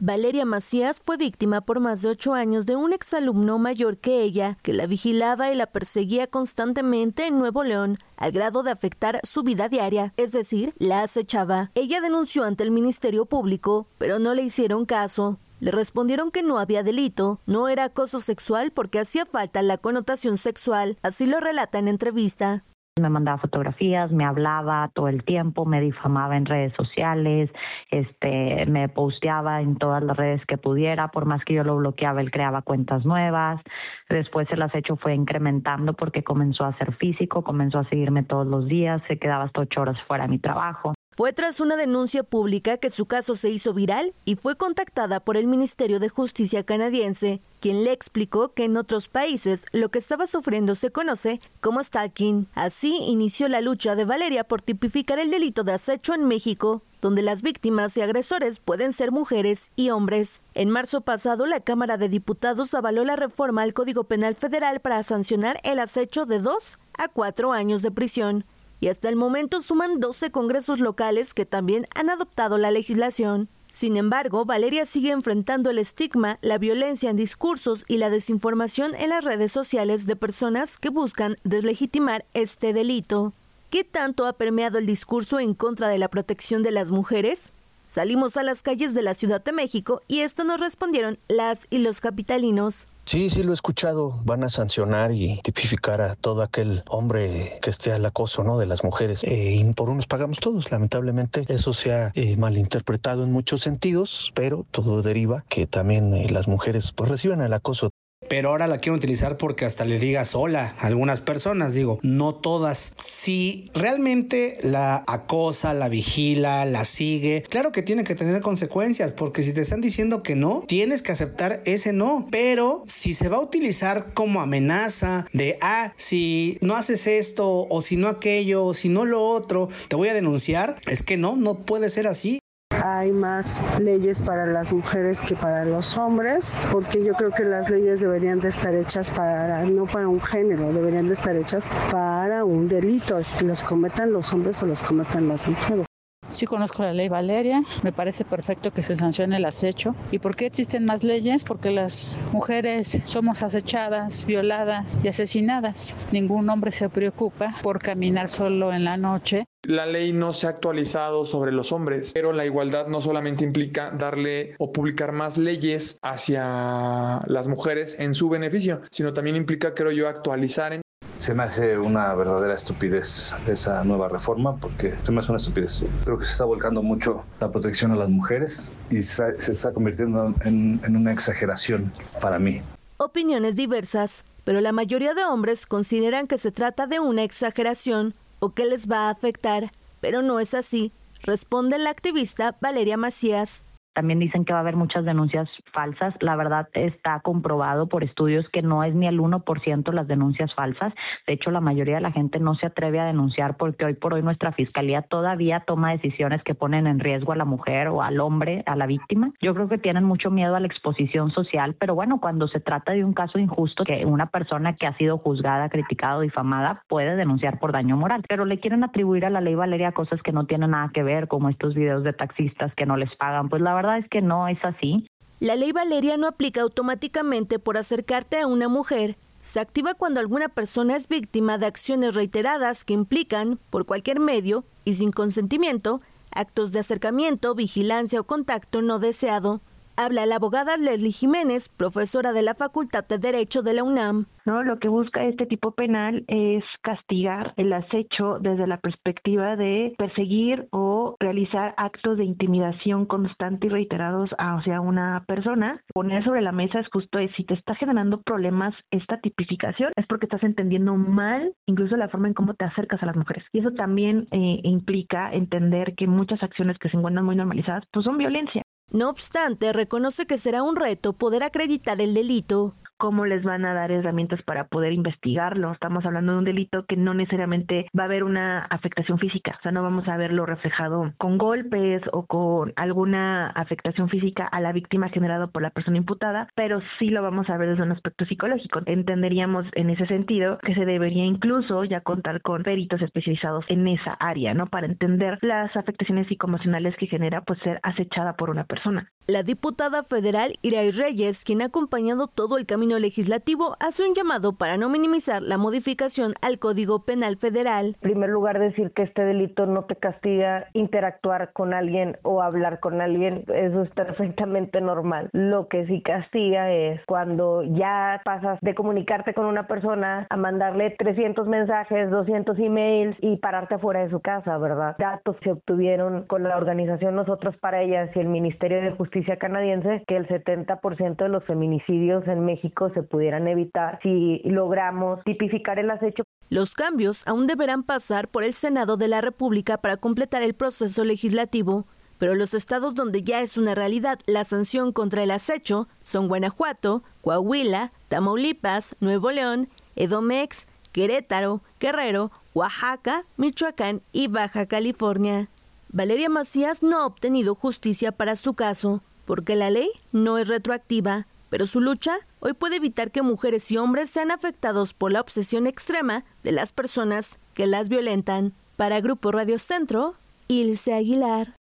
Valeria Macías fue víctima por más de 8 años de un exalumno mayor que ella, que la vigilaba y la perseguía constantemente en Nuevo León, al grado de afectar su vida diaria, es decir, la acechaba. Ella denunció ante el Ministerio Público, pero no le hicieron caso. Le respondieron que no había delito, no era acoso sexual porque hacía falta la connotación sexual, así lo relata en entrevista. Me mandaba fotografías, me hablaba todo el tiempo, me difamaba en redes sociales, me posteaba en todas las redes que pudiera, por más que yo lo bloqueaba, él creaba cuentas nuevas. Después el acecho fue incrementando porque comenzó a ser físico, comenzó a seguirme todos los días, se quedaba hasta 8 horas fuera de mi trabajo. Fue tras una denuncia pública que su caso se hizo viral y fue contactada por el Ministerio de Justicia canadiense, quien le explicó que en otros países lo que estaba sufriendo se conoce como stalking. Así inició la lucha de Valeria por tipificar el delito de acecho en México, donde las víctimas y agresores pueden ser mujeres y hombres. En marzo pasado, la Cámara de Diputados avaló la reforma al Código Penal Federal para sancionar el acecho de 2 a 4 años de prisión. Y hasta el momento suman 12 congresos locales que también han adoptado la legislación. Sin embargo, Valeria sigue enfrentando el estigma, la violencia en discursos y la desinformación en las redes sociales de personas que buscan deslegitimar este delito. ¿Qué tanto ha permeado el discurso en contra de la protección de las mujeres? Salimos a las calles de la Ciudad de México y esto nos respondieron las y los capitalinos. Sí, lo he escuchado. Van a sancionar y tipificar a todo aquel hombre que esté al acoso, ¿no?, de las mujeres. Y por unos pagamos todos. Lamentablemente eso se ha malinterpretado en muchos sentidos, pero todo deriva que también las mujeres pues reciben el acoso. Pero ahora la quiero utilizar porque hasta le digas hola a algunas personas, digo, no todas. Si realmente la acosa, la vigila, la sigue, claro que tiene que tener consecuencias, porque si te están diciendo que no, tienes que aceptar ese no. Pero si se va a utilizar como amenaza de, si no haces esto, o si no aquello, o si no lo otro, te voy a denunciar, es que no puede ser así. Hay más leyes para las mujeres que para los hombres, porque yo creo que las leyes deberían de estar hechas no para un género, deberían de estar hechas para un delito, que los cometan los hombres o los cometan las mujeres. Sí conozco la ley Valeria, me parece perfecto que se sancione el acecho. ¿Y por qué existen más leyes? Porque las mujeres somos acechadas, violadas y asesinadas. Ningún hombre se preocupa por caminar solo en la noche. La ley no se ha actualizado sobre los hombres, pero la igualdad no solamente implica darle o publicar más leyes hacia las mujeres en su beneficio, sino también implica, creo yo, actualizar. Se me hace una verdadera estupidez esa nueva reforma, porque se me hace una estupidez. Creo que se está volcando mucho la protección a las mujeres y se está convirtiendo en una exageración para mí. Opiniones diversas, pero la mayoría de hombres consideran que se trata de una exageración o que les va a afectar, pero no es así, responde la activista Valeria Macías. También dicen que va a haber muchas denuncias falsas. La verdad está comprobado por estudios que no es ni el 1% las denuncias falsas. De hecho, la mayoría de la gente no se atreve a denunciar porque hoy por hoy nuestra fiscalía todavía toma decisiones que ponen en riesgo a la mujer o al hombre, a la víctima. Yo creo que tienen mucho miedo a la exposición social, pero bueno, cuando se trata de un caso injusto, que una persona que ha sido juzgada, criticada o difamada puede denunciar por daño moral. Pero le quieren atribuir a la ley Valeria cosas que no tienen nada que ver, como estos videos de taxistas que no les pagan. Pues la verdad es que no es así. La ley Valeria no aplica automáticamente por acercarte a una mujer. Se activa cuando alguna persona es víctima de acciones reiteradas que implican, por cualquier medio y sin consentimiento, actos de acercamiento, vigilancia o contacto no deseado. Habla la abogada Leslie Jiménez, profesora de la Facultad de Derecho de la UNAM. ¿No? Lo que busca este tipo penal es castigar el acecho desde la perspectiva de perseguir o realizar actos de intimidación constante y reiterados hacia una persona. Poner sobre la mesa es justo si te está generando problemas esta tipificación, es porque estás entendiendo mal incluso la forma en cómo te acercas a las mujeres. Y eso también implica entender que muchas acciones que se encuentran muy normalizadas pues son violencia. No obstante, reconoce que será un reto poder acreditar el delito. cómo les van a dar herramientas para poder investigarlo. Estamos hablando de un delito que no necesariamente va a haber una afectación física, o sea, no vamos a verlo reflejado con golpes o con alguna afectación física a la víctima generada por la persona imputada, pero sí lo vamos a ver desde un aspecto psicológico. Entenderíamos en ese sentido que se debería incluso ya contar con peritos especializados en esa área, ¿no? Para entender las afectaciones psicoemocionales que genera pues ser acechada por una persona. La diputada federal Irai Reyes, quien ha acompañado todo el camino legislativo, hace un llamado para no minimizar la modificación al Código Penal Federal. En primer lugar, decir que este delito no te castiga interactuar con alguien o hablar con alguien, eso es perfectamente normal. Lo que sí castiga es cuando ya pasas de comunicarte con una persona a mandarle 300 mensajes, 200 emails y pararte afuera de su casa, ¿verdad? Datos se obtuvieron con la organización Nosotros para Ellas y el Ministerio de Justicia canadiense que el 70% de los feminicidios en México se pudieran evitar si logramos tipificar el acecho. Los cambios aún deberán pasar por el Senado de la República para completar el proceso legislativo, pero los estados donde ya es una realidad la sanción contra el acecho son Guanajuato, Coahuila, Tamaulipas, Nuevo León, Edomex, Querétaro, Guerrero, Oaxaca, Michoacán y Baja California. Valeria Macías no ha obtenido justicia para su caso, porque la ley no es retroactiva, pero su lucha hoy puede evitar que mujeres y hombres sean afectados por la obsesión extrema de las personas que las violentan. Para Grupo Radio Centro, Ilse Aguilar.